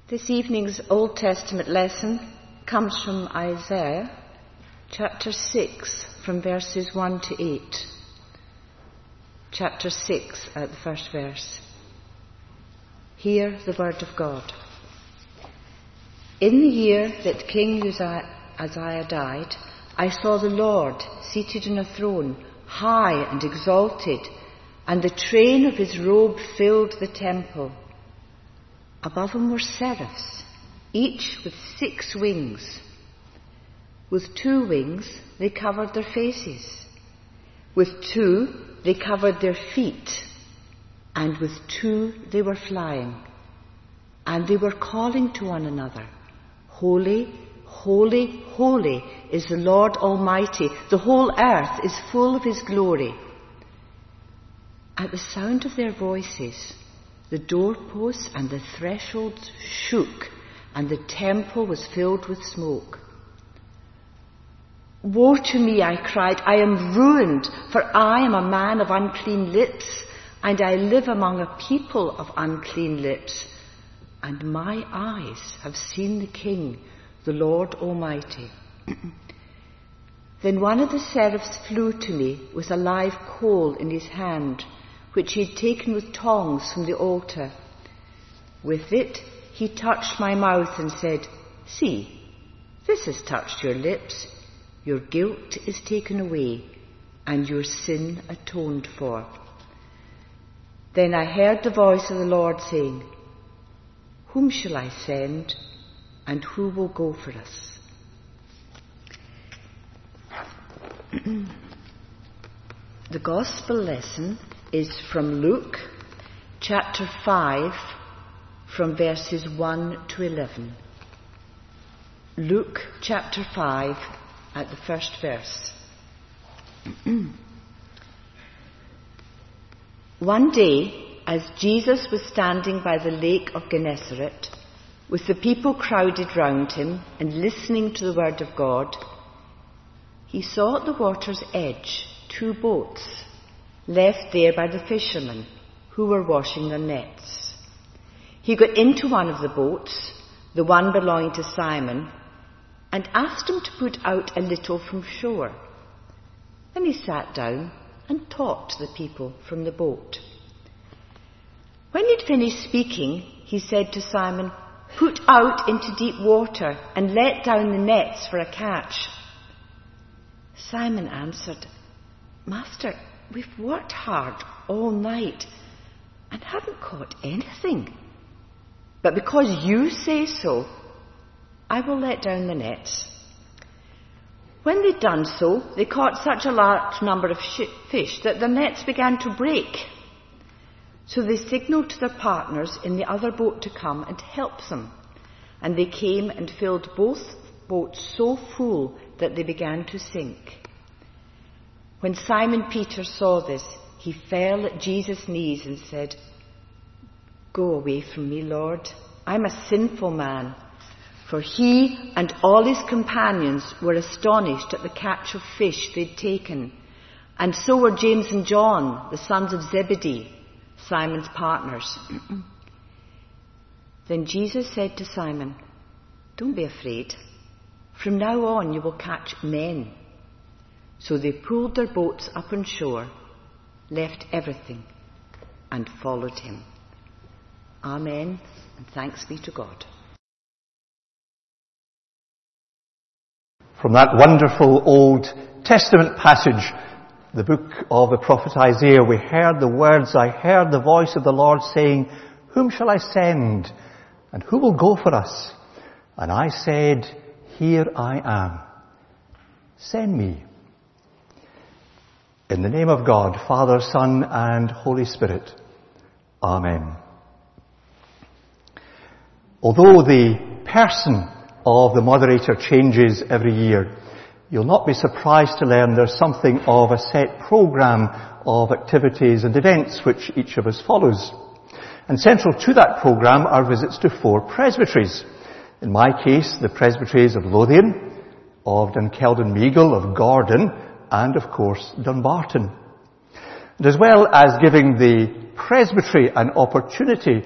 This evening's Old Testament lesson comes from Isaiah, chapter 6, from verses 1 to 8. Chapter 6, at the first verse. Hear the word of God. In the year that King Uzziah died, I saw the Lord seated on a throne, high and exalted, and the train of his robe filled the temple. Above him were seraphs, each with 6 wings. With 2 wings they covered their faces. With 2 they covered their feet. And with 2 they were flying. And they were calling to one another, Holy, holy, holy is the Lord Almighty. The whole earth is full of his glory. At the sound of their voices, the doorposts and the thresholds shook, and the temple was filled with smoke. Woe to me, I cried, I am ruined, for I am a man of unclean lips, and I live among a people of unclean lips, and my eyes have seen the King, the Lord Almighty. Then one of the seraphs flew to me with a live coal in his hand, which he had taken with tongs from the altar. With it he touched my mouth and said, See, this has touched your lips. Your guilt is taken away, and your sin atoned for. Then I heard the voice of the Lord saying, Whom shall I send, and who will go for us? The Gospel lesson is from Luke, chapter 5, from verses 1 to 11. Luke, chapter 5, at the first verse. One day, as Jesus was standing by the lake of Gennesaret, with the people crowded round him and listening to the word of God, he saw at the water's edge 2 boats left there by the fishermen who were washing their nets. He got into one of the boats, the one belonging to Simon, and asked him to put out a little from shore. Then he sat down and taught the people from the boat. When he'd finished speaking, he said to Simon, Put out into deep water and let down the nets for a catch. Simon answered, Master, we've worked hard all night and haven't caught anything. But because you say so, I will let down the nets. When they'd done so, they caught such a large number of fish that the nets began to break. So they signalled to their partners in the other boat to come and help them. And they came and filled both boats so full that they began to sink. When Simon Peter saw this, he fell at Jesus' knees and said, Go away from me, Lord. I'm a sinful man. For he and all his companions were astonished at the catch of fish they'd taken. And so were James and John, the sons of Zebedee, Simon's partners. Then Jesus said to Simon, Don't be afraid. From now on you will catch men. So they pulled their boats up on shore, left everything, and followed him. Amen, and thanks be to God. From that wonderful Old Testament passage, the book of the prophet Isaiah, we heard the words, I heard the voice of the Lord saying, Whom shall I send, and who will go for us? And I said, Here I am. Send me. In the name of God, Father, Son, and Holy Spirit. Amen. Although the person of the moderator changes every year, you'll not be surprised to learn there's something of a set programme of activities and events which each of us follows. And central to that programme are visits to 4 presbyteries. In my case, the presbyteries of Lothian, of Dunkelden-Meagle, of Gordon, and of course Dunbarton. And as well as giving the presbytery an opportunity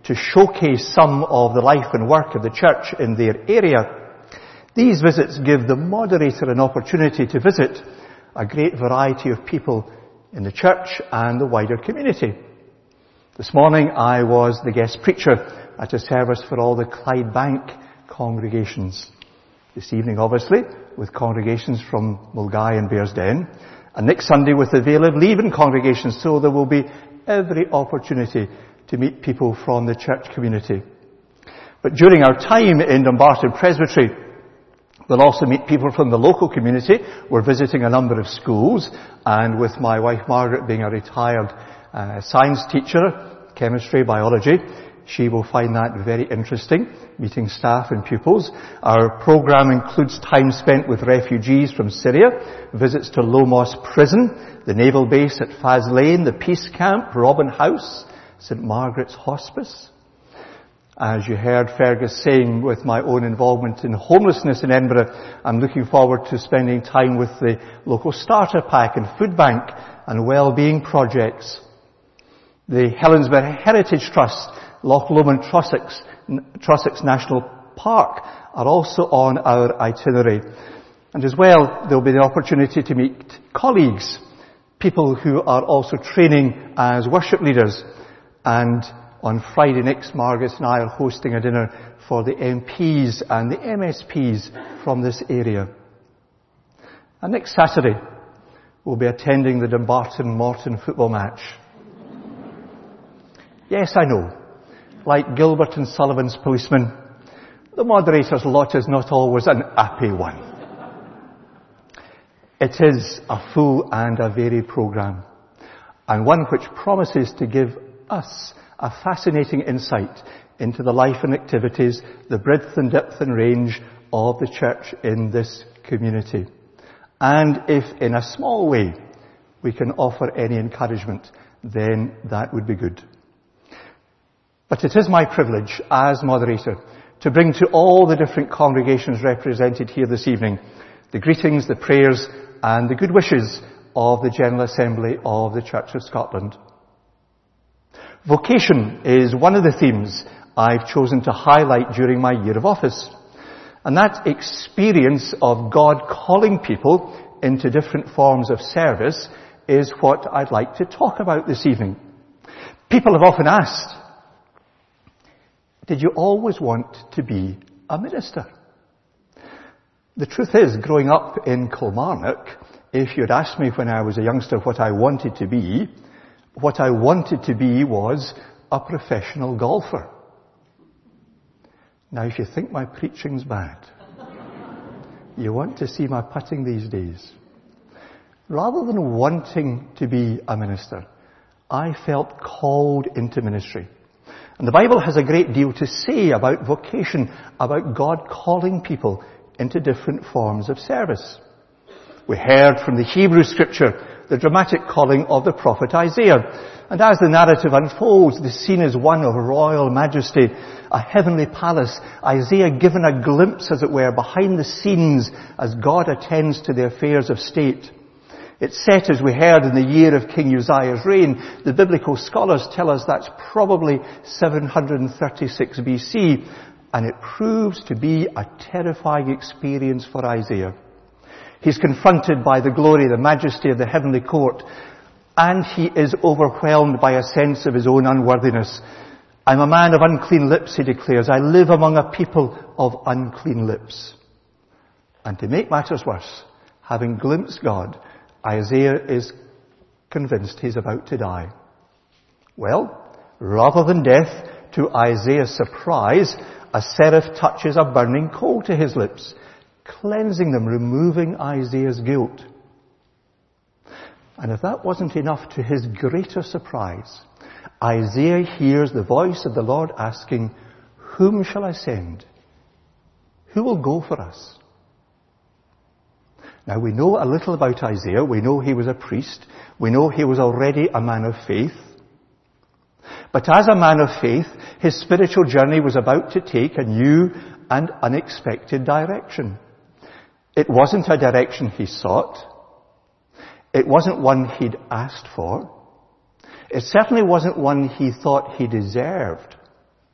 to showcase some of the life and work of the church in their area. These visits give the moderator an opportunity to visit a great variety of people in the church and the wider community. This morning I was the guest preacher at a service for all the Clydebank congregations. This evening, obviously, with congregations from Mulgai and Bearsden, and next Sunday with the Vale of Leven congregation, so there will be every opportunity to meet people from the church community. But during our time in Dumbarton Presbytery, we'll also meet people from the local community. We're visiting a number of schools, and with my wife Margaret being a retired science teacher, chemistry, biology, she will find that very interesting, meeting staff and pupils. Our program includes time spent with refugees from Syria, visits to Lomos Prison, the naval base at Faz Lane, the Peace Camp, Robin House, St Margaret's Hospice. As you heard Fergus saying, with my own involvement in homelessness in Edinburgh, I'm looking forward to spending time with the local starter pack and food bank and well-being projects. The Helensburgh Heritage Trust, Loch Lomond Trossachs National Park are also on our itinerary. And as well, there'll be the opportunity to meet colleagues, people who are also training as worship leaders. And on Friday next, Margaret and I are hosting a dinner for the MPs and the MSPs from this area. And next Saturday, we'll be attending the Dumbarton Morton football match. Yes, I know. Like Gilbert and Sullivan's policeman, the moderator's lot is not always an happy one. It is a full and a varied programme, and one which promises to give us a fascinating insight into the life and activities, the breadth and depth and range of the church in this community. And if in a small way we can offer any encouragement, then that would be good. But it is my privilege as moderator to bring to all the different congregations represented here this evening the greetings, the prayers and the good wishes of the General Assembly of the Church of Scotland. Vocation is one of the themes I've chosen to highlight during my year of office. And that experience of God calling people into different forms of service is what I'd like to talk about this evening. People have often asked, did you always want to be a minister? The truth is, growing up in Kilmarnock, if you'd asked me when I was a youngster what I wanted to be was a professional golfer. Now, if you think my preaching's bad, you want to see my putting these days. Rather than wanting to be a minister, I felt called into ministry. And the Bible has a great deal to say about vocation, about God calling people into different forms of service. We heard from the Hebrew scripture the dramatic calling of the prophet Isaiah. And as the narrative unfolds, the scene is one of royal majesty, a heavenly palace. Isaiah given a glimpse, as it were, behind the scenes as God attends to the affairs of state. It's set, as we heard, in the year of King Uzziah's reign. The biblical scholars tell us that's probably 736 BC, and it proves to be a terrifying experience for Isaiah. He's confronted by the glory, the majesty of the heavenly court, and he is overwhelmed by a sense of his own unworthiness. I'm a man of unclean lips, he declares. I live among a people of unclean lips. And to make matters worse, having glimpsed God, Isaiah is convinced he's about to die. Well, rather than death, to Isaiah's surprise, a seraph touches a burning coal to his lips, cleansing them, removing Isaiah's guilt. And if that wasn't enough, to his greater surprise, Isaiah hears the voice of the Lord asking, "Whom shall I send? Who will go for us?" Now, we know a little about Isaiah. We know he was a priest. We know he was already a man of faith. But as a man of faith, his spiritual journey was about to take a new and unexpected direction. It wasn't a direction he sought. It wasn't one he'd asked for. It certainly wasn't one he thought he deserved.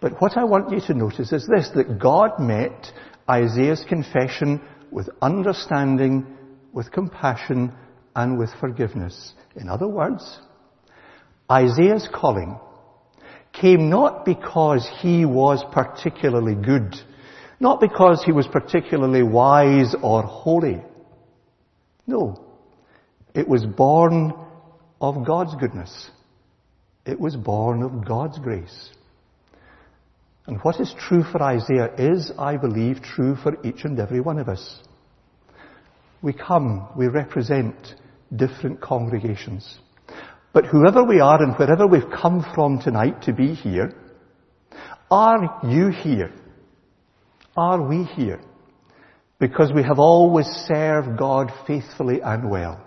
But what I want you to notice is this, that God met Isaiah's confession with understanding, with compassion, and with forgiveness. In other words, Isaiah's calling came not because he was particularly good, not because he was particularly wise or holy. No, it was born of God's goodness. It was born of God's grace. And what is true for Isaiah is, I believe, true for each and every one of us. We represent different congregations. But whoever we are and wherever we've come from tonight to be here, are you here? Are we here? Because we have always served God faithfully and well.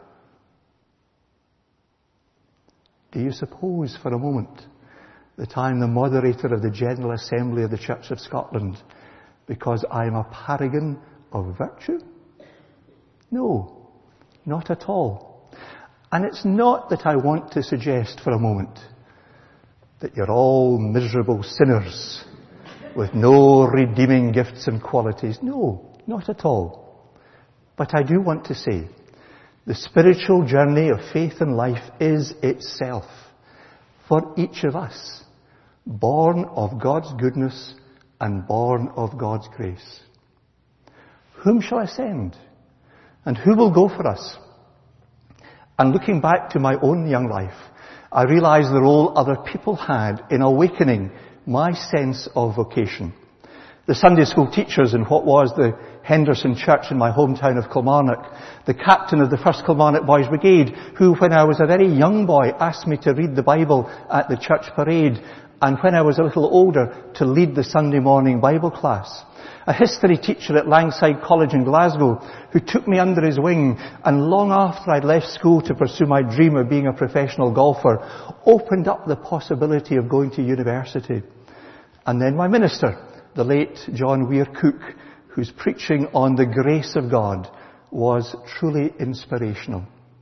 Do you suppose for a moment that I'm the moderator of the General Assembly of the Church of Scotland because I'm a paragon of virtue? No, not at all. And it's not that I want to suggest for a moment that you're all miserable sinners with no redeeming gifts and qualities. No, not at all. But I do want to say, the spiritual journey of faith and life is itself, for each of us, born of God's goodness and born of God's grace. Whom shall I send? And who will go for us? And looking back to my own young life, I realized the role other people had in awakening my sense of vocation. The Sunday school teachers in what was the Henderson Church in my hometown of Kilmarnock, the captain of the 1st Kilmarnock Boys Brigade, who when I was a very young boy asked me to read the Bible at the church parade, and when I was a little older to lead the Sunday morning Bible class. A history teacher at Langside College in Glasgow who took me under his wing and long after I'd left school to pursue my dream of being a professional golfer, opened up the possibility of going to university. And then my minister, the late John Weir Cook, whose preaching on the grace of God was truly inspirational.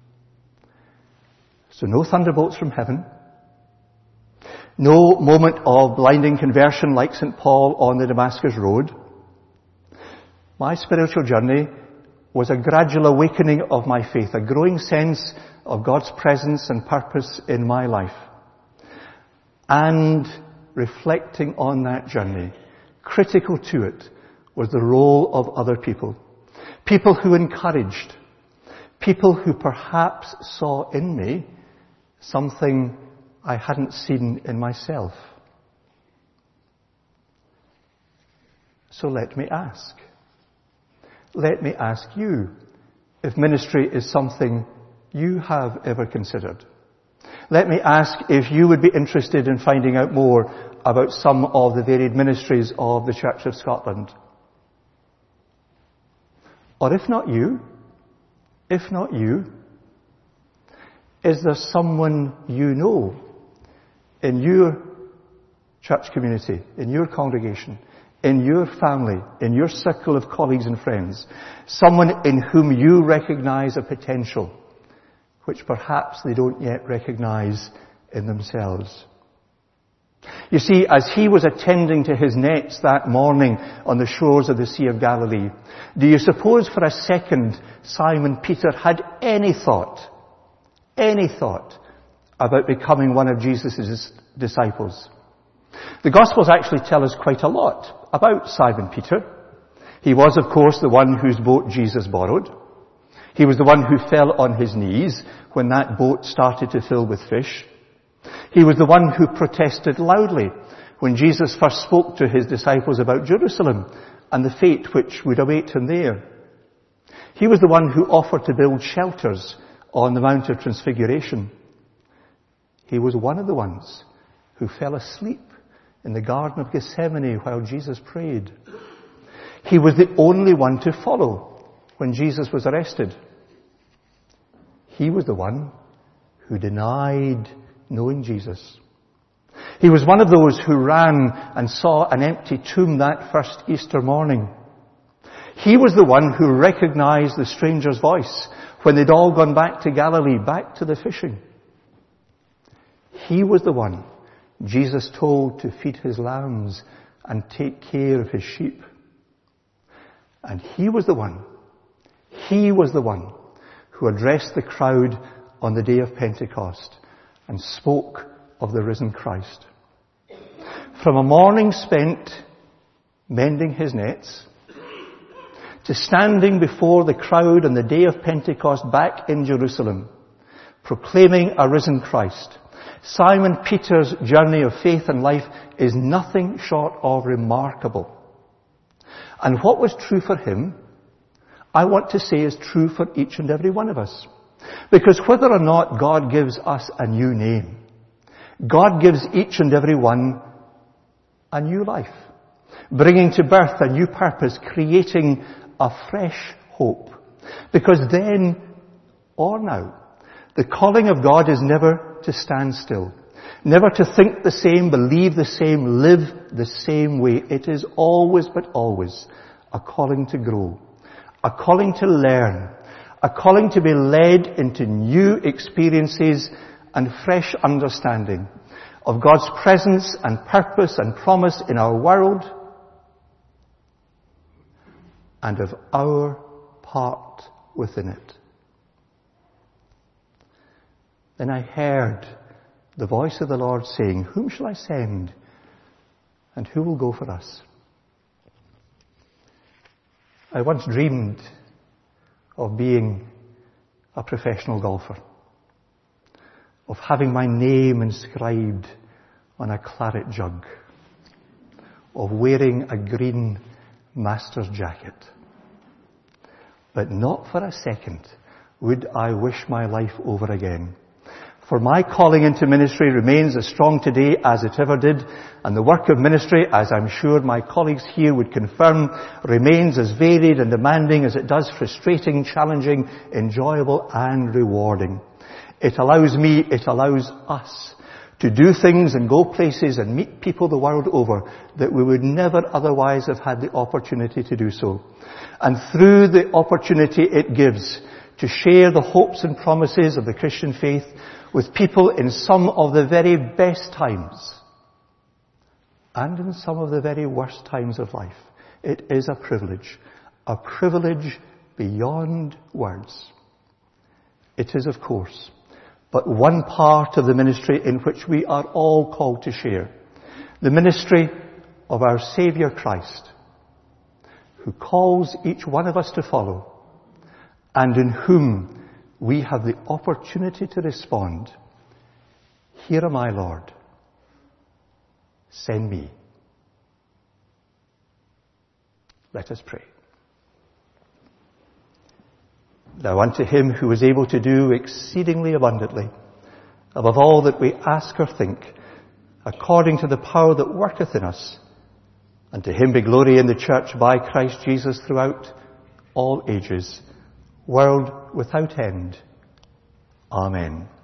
So no thunderbolts from heaven. No moment of blinding conversion like St. Paul on the Damascus Road. My spiritual journey was a gradual awakening of my faith, a growing sense of God's presence and purpose in my life. And reflecting on that journey, critical to it was the role of other people. People who encouraged. People who perhaps saw in me something I hadn't seen in myself. So let me ask. Let me ask you if ministry is something you have ever considered. Let me ask if you would be interested in finding out more about some of the varied ministries of the Church of Scotland. Or if not you, is there someone you know in your church community, in your congregation, in your family, in your circle of colleagues and friends, someone in whom you recognize a potential which perhaps they don't yet recognize in themselves? You see, as he was attending to his nets that morning on the shores of the Sea of Galilee, do you suppose for a second Simon Peter had any thought about becoming one of Jesus' disciples? The Gospels actually tell us quite a lot about Simon Peter. He was, of course, the one whose boat Jesus borrowed. He was the one who fell on his knees when that boat started to fill with fish. He was the one who protested loudly when Jesus first spoke to his disciples about Jerusalem and the fate which would await him there. He was the one who offered to build shelters on the Mount of Transfiguration. He was one of the ones who fell asleep in the Garden of Gethsemane while Jesus prayed. He was the only one to follow when Jesus was arrested. He was the one who denied knowing Jesus. He was one of those who ran and saw an empty tomb that first Easter morning. He was the one who recognized the stranger's voice when they'd all gone back to Galilee, back to the fishing. He was the one Jesus told to feed his lambs and take care of his sheep. And he was the one who addressed the crowd on the day of Pentecost and spoke of the risen Christ. From a morning spent mending his nets, to standing before the crowd on the day of Pentecost back in Jerusalem, proclaiming a risen Christ, Simon Peter's journey of faith and life is nothing short of remarkable. And what was true for him, I want to say is true for each and every one of us. Because whether or not God gives us a new name, God gives each and every one a new life, bringing to birth a new purpose, creating a fresh hope. Because then or now, the calling of God is never to stand still, never to think the same, believe the same, live the same way. It is always but always a calling to grow, a calling to learn, a calling to be led into new experiences and fresh understanding of God's presence and purpose and promise in our world and of our part within it. Then I heard the voice of the Lord saying, "Whom shall I send? And who will go for us?" I once dreamed of being a professional golfer, of having my name inscribed on a claret jug, of wearing a green master's jacket. But not for a second would I wish my life over again. For my calling into ministry remains as strong today as it ever did, and the work of ministry, as I'm sure my colleagues here would confirm, remains as varied and demanding as it does frustrating, challenging, enjoyable and rewarding. It allows me, it allows us to do things and go places and meet people the world over that we would never otherwise have had the opportunity to do so. And through the opportunity it gives to share the hopes and promises of the Christian faith with people in some of the very best times and in some of the very worst times of life. It is a privilege beyond words. It is, of course, but one part of the ministry in which we are all called to share. The ministry of our Saviour Christ, who calls each one of us to follow, and in whom we have the opportunity to respond, "Here am I, Lord. Send me." Let us pray. Now unto him who is able to do exceedingly abundantly, above all that we ask or think, according to the power that worketh in us, and to him be glory in the church by Christ Jesus throughout all ages, world without end. Amen.